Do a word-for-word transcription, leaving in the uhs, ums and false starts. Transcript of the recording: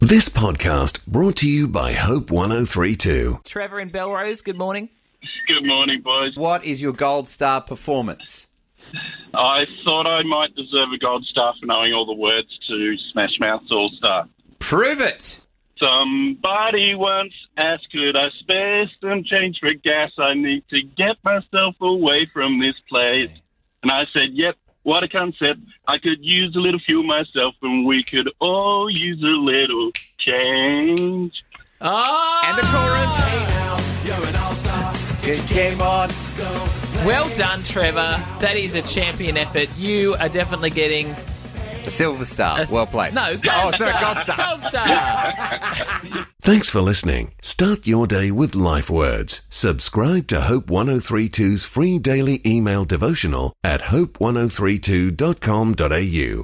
This podcast brought to you by Hope one oh three two. Trevor in Belrose, good morning. Good morning, boys. What is your gold star performance? I thought I might deserve a gold star for knowing all the words to Smash Mouth's All Star. Prove it! Somebody once asked, could I spare some change for gas? I need to get myself away from this place. And I said, yep, what a concept. I could use a little fuel myself and we could all use a little change. Oh! And the chorus. Hey now, you're an all-star. It came on. Well done, Trevor. That is a champion effort. You are definitely getting... A silver star. a- Well played. No, gold Oh, star. sorry, gold star. Gold star. Thanks for listening. Start your day with life words. Subscribe to Hope one oh three two's free daily email devotional at hope one oh three two dot com dot a u.